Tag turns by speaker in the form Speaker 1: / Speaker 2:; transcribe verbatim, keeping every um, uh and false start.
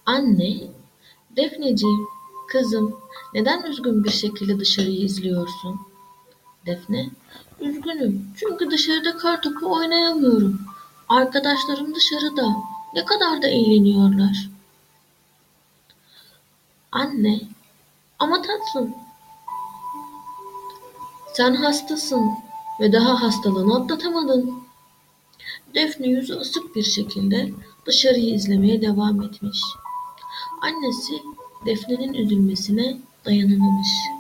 Speaker 1: Anne, Defneciğim, kızım, neden üzgün bir şekilde dışarıyı izliyorsun? Defne, üzgünüm çünkü dışarıda kartopu oynayamıyorum. Arkadaşlarım dışarıda. Ne kadar da eğleniyorlar. Anne, ama tatlım, sen hastasın ve daha hastalığını atlatamadın. Defne yüzü asık bir şekilde dışarıyı izlemeye devam etmiş. Annesi Defne'nin üzülmesine dayanamamış.